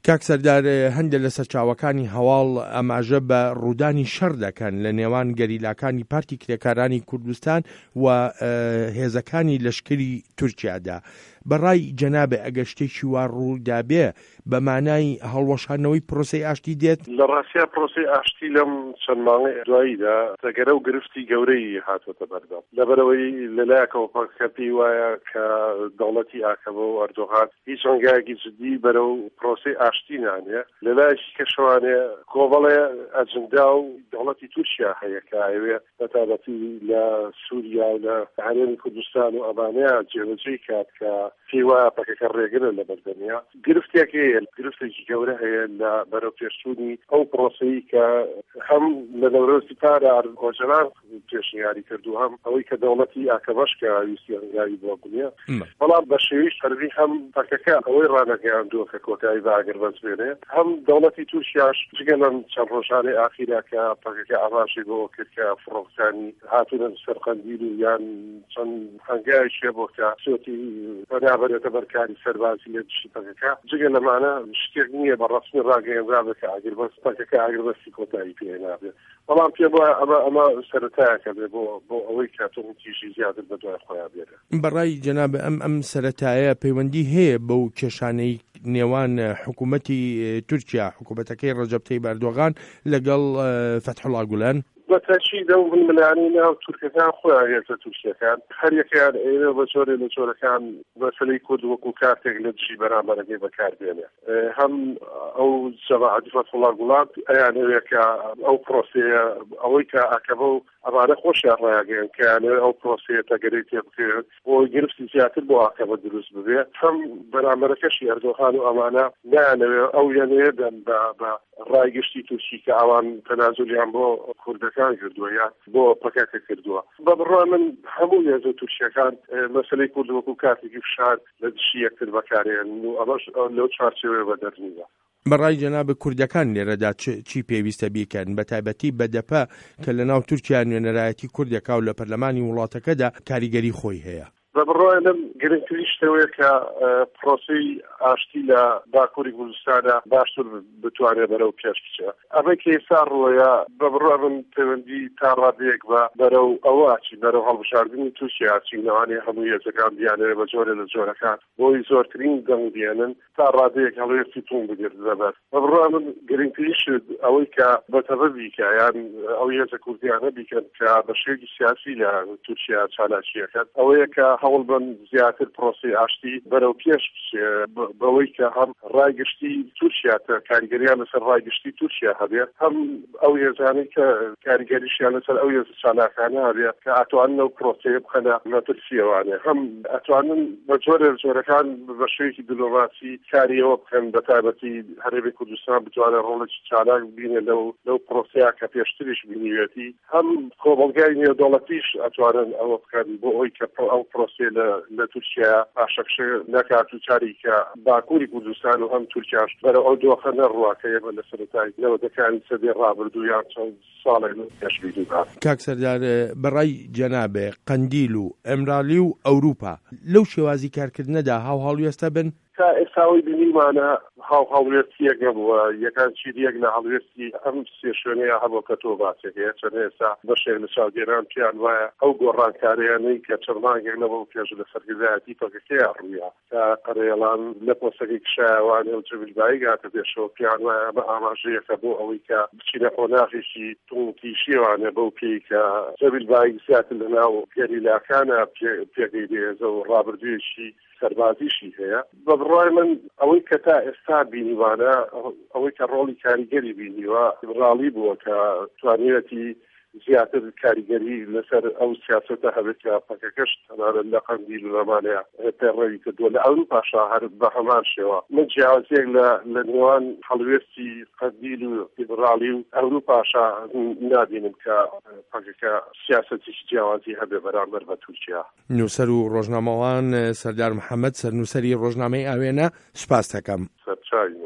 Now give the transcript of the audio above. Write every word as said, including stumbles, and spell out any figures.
کاک سەردار هەندێک لە سەرچاوەکانی هەواڵ ئەماژە بە ڕوودانی شەڕ دەکەن لە نێوان گەریلاکانی پارتی کرێکارانی کوردستان و هێزەکانی لەشکری تورکیادا. بەڕای جەنابێ ئەگەر شتێکی وا ڕوودا بێ بە مانای هەڵوەشانەوەی پرۆسەی ئاشتی دێت؟ لە ڕاستیا پرۆسەی ئاشتی لەم چەند مانگی دواییدا تەگەرە و گرفتی گەورەی هاتوۆتە بەردەم لەبەرەوەی لەلایەکەوە پاکەتی وایە کە دەوڵەتی ئاکەمە و ئەردۆغان هیچ ڕەنگایەکی جدی بەرەو پرۆسەی ئاشتی نانێ. لەلایەکی کەشەوانێ کۆبەڵێ ئەجندا و دەوڵەتی تورکیا هەیە کە ئەوێ بەتابەتی لە سووریا و لە هەرێمی کوردستان و ئەمانەیە جێبەجێی کات کە پێی وایە پەکەکە ڕێگرن لە بەردەمیا. گرفتێکی هەیە گرفتێکی گەورە هەیە لە بەرەو پێشچوونی ئەو پرۆسەی کە هەم لە دەورە سپارە ئەردۆغان پێشنیاری کردو هەم ئەوەی کە دەوڵەتی ئاکەمەش کە ویستی هەنگاوی بۆ بوونیە، بەڵام بە شێوەی شەربی هەم پەکەکە ئەوەی ڕانەگەیاندووە کە کۆتایی باگر بەسبێنێ، هەم دەوڵەتی تورکیاش جگە لەم چەند ڕۆژانەی ئاخیرا کە پەکەکە ئاماژەی بۆ کرد کە فڕۆکەکانی هاتوونە سەر قەندیل و یان چەند هەنگاویشیە بۆ کە سوێتی بەرابەرێتە بەرکاری سەربازی لە دشتی پەکەکە. جگە لەمانە شتێک نییە بە ڕەسمی ڕاگەیەنرا کە ئاگربەست پەکەکە ئاگربەستی کۆتایی پێ نابێت، بەڵام پێ بووە ئەمە ئەمە سەرەتایەکە بێ بۆ بۆ ئەوەی کاتۆمتیژی زیاتر بە دوای خۆیان بێرە. بەڕای جەنابێ ئەم ئەم سەرەتایە پەیوەندی هەیە بەو کێشانەی نێوان حکوومەتی تورکیا حکوومەتەکەی ڕەجەب تەیب ئەردۆغان لەگەڵ فەتحوڵا گولان؟ بەتەچی دەو ململانی ناو تورکەکان خۆیان هێزە تورکیەکان هەر یەکیان ئێوە بە جۆرێ لە جۆرەکان مەسەلەی کورد وەکو کارتێک لە دژی بەرامبەرەکەی بەکاربێنێ. هەم ئەو جەماعەتی فەتحوڵا گوڵان ئەیانەوێت کە ئەو پرۆسەیە ئەوەی کە ئاکەمە و ئەمانە خۆشیان ڕایگەیان کە یانەوێت ئەو پرۆسەیە تەگەرەی تێ بکرێت بۆ گرفتی زیاتر بۆ ئاکەمە دروست ببێت. هەم بەرامبەرەکەشی ئەردۆغان و ئەمانە نایانەوێت ئەو یانەیە بن بە ڕایگەشتی تورکی کە ئەوان تەنازولیان بۆ کوردەکان کردووە یا بۆ پەکەکە کردووە. بە بڕای من هەموو هێزە تورکیەکان مەسەلەی کورد وەکو کاتێکی فشار لە دشی یەکتر بەکارهێنن و ئەمەش لەو چارچێوەیە بەدەرنیوە. بەڕای جەنابە کوردەکان لێرەدا چی پێویستە بیکەن بە تایبەتی بەدەپە کە لە ناو تورکیا نوێنەرایەتی کوردێکا و لە پەرلەمانی وڵاتەکەدا کاریگەری خۆی هەیە؟ بە بڕای من گرنگترین شتەوەیە کە پرۆسەی ئاشتی لە باکووری کوردستانە باشتر بتوانێت بەرەو پێش بچێت. ئەمەی کە ئێستا ڕوویە بە بڕای من پەیوەندی تا ڕادەیەک بە بەرەو ئەوە چی بەرەو هەڵبژاردننی تووشی ئاچینەوانی هەموو هێزەکان بیانێت بە جۆرە لە جۆرەکان بۆی زۆرترین دەنگ بێنن تا ڕادەیەک هەڵوێستی تون بگرت دەبێت. بە بڕای من گرنگترین شت ئەوەی کە بەتەبە بیکە یان ئەو هێزە کوردیانە بیکەن کە بە شێوەیەکی سیاسی لە تورکیا چالاکیەکەن ئەوەیە کە هەوڵ بن زیاتر پرۆسی ئاشتی بەرەو پێش بەوەی کە هەم ڕایگەشتی تورکیا کاریگەریان لەسەر ڕایگەشتی تورکیا هەبێت، هەم ئەو هێزانەی کە کاریگەریشیان لەسەر ئەو هێزە چالاکانە هەبێت کە ئەتوانن ئەو پرۆسەیە بخەنە مەترسیەوانێ، هەم ئەتوانن بە جۆرە جۆرەکان بە شێوەیەکی دیپلۆماسی کاریەوە بکەن بە تایبەتی هەرێمی کوردستان بتوانێت ڕۆڵێکی چالاک ببینێت لەو لەو پرۆسەیە کە پێشتریش بینیوێتی، هەم کۆمەڵگای نێودەوڵەتیش ئەتوانن ئەوە بکەن بۆ ئەوی کە ئەو پرۆسەیە لە تورکیا پاشەکشە نەکات و چاری کە باکووری کوردستان و هەم تورکیاش بەرە ئەو دۆخە نەڕواکەیە بە لە سەرەتای نەوەتەکانی سەدەی ڕابردوو یان چەند ساڵێک پێش بیدووکات. کاک سەردار بەڕای جەنابێ قەندیل و ئەمرالی و ئەوروپا لەو شێوازی کارکردنەدا هاو هەڵوێستە بن؟ تا ئێستاوەی بینیمانە هاو هەڵوێستیەک نەبووە. یەکان چیریەک لە هەڵوێستی ئەم سێ شوێنەیە هەبوو کە تۆ باسێکەیە چەند ئێستا بەشێک لە چاودێران پێیان وایە ئەو گۆڕانکاریانەی کە چەند مانگێک نەبوو پێش لە سەرگەزایەتی پەکەکەیە ڕوویە کە قەرێڵان لە پۆسەکەی کشایەوانێ و جەبیلبایی گاتە پێشەوە پێیان وایە بە ئاماژەیەکە بۆ ئەوەی کە بچینە قۆناغێکی توونتیشیوانە بەو پێی کە جەبیلبایی زیاتر لەناو گەریلاکانە پێگەی دێزە و ڕابردوویەکی سەربازیشی هەیە. بە بڕای من ئەوەی کە تا ئێستا بینیوانە ئەوەی کە ڕۆڵی کاریگەری بینیوە ڕاڵی بووە کە توانێتی زیاتر کاریگەری لەسەر ئەو سیاسەتە هەبێت کە پەکەکەش تەنانەت لە قەندیل و لەمانەیە پێڕەوی کردووە لە ئەوروپاشا هەر بە هەمان شێوە. من جیاوازیەک لە نێوان هەڵوێستی قەندیل و لیبرالی و ئەوروپاشا نابینم کە پەکەکە سیاسەتێکی جیاوازی هەبێ بەرامبەر بە تورکیا. نووسەر و ڕۆژنامەوان سەردار محەممەد سەرنووسەری ڕۆژنامەی ئاوێنە، سوپاس دەکەم. سەرچاوی